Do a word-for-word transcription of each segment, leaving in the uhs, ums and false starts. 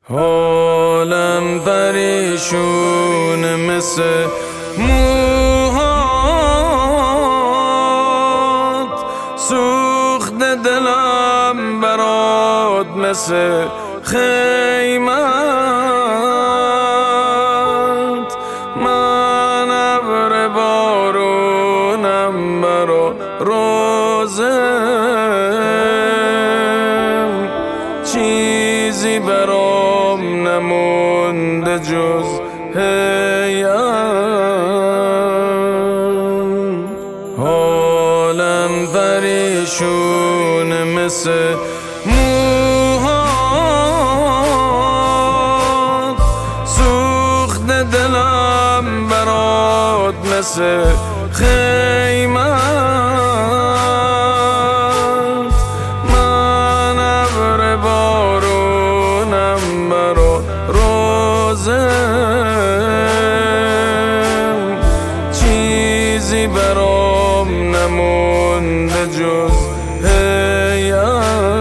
حالم پریشون مثل موهات، سوخت دلم برات مثل خیمت. من ابر بارونم برا روزم، چیزی برام نمونده جز هیم. حالم پریشون مثل موهات، سوخت دلم برات مثل خیمت. من ابر بارونم برا روزم، چیزی برام نمونده جز هیم.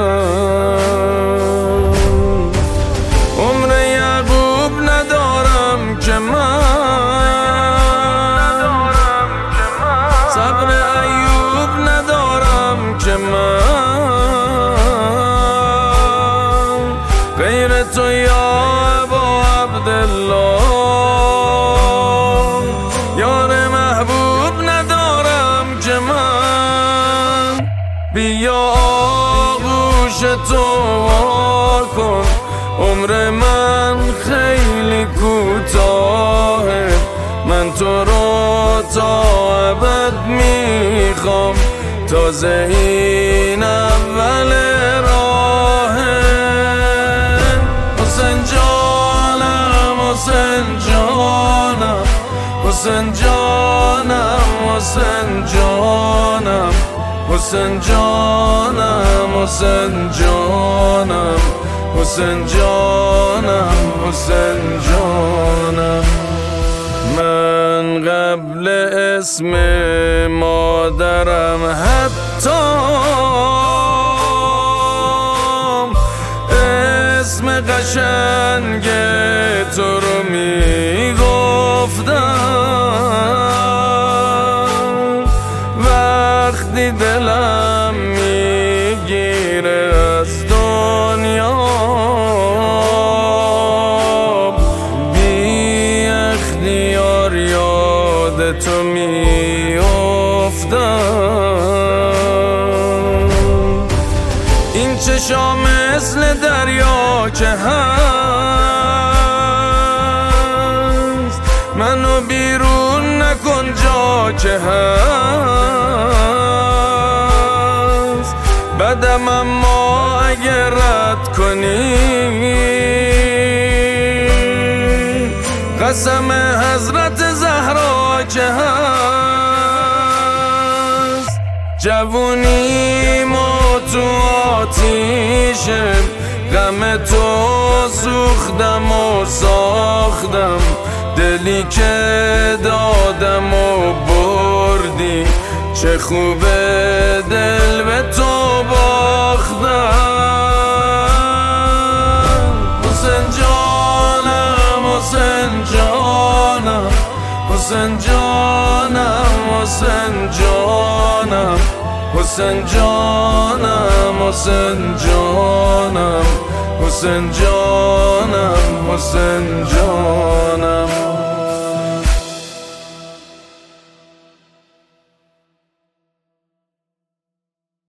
عمر یعقوب ندارم که من، صبر ایوب ندارم که من، غیر تو یا ابا عبدالله. یار محبوب ندارم که من، بیا آغوش تو وا کن. عمر من خیلی کوتاهه، من تو رو تا ابد میخوام. تازه این اول راهه. حسین جانم حسین جانم حسین جانم حسین جانم حسین جانم حسین جانم حسین جانم حسین جانم. من قبل اسم مادرم حتی اسم قشنگ تو رو میگفتم. وقتی دلم میگیره از دنیا، بی اختیار یاد تو میافتم. این چشا مثل دریا که هست، منو بیرون نکن جا که هست. بدم اما اگه رد کنی، قسم حضرت زهرا که هست. جوونی ما تو آتیشه، غم تو سوختم و ساختم. دلی که دادم و بردی، چه خوبه دل به تو باختم. حسین جانم حسین جانم حسین جانم حسین جانم حسین جانم حسین جانم حسین جانم حسین جانم.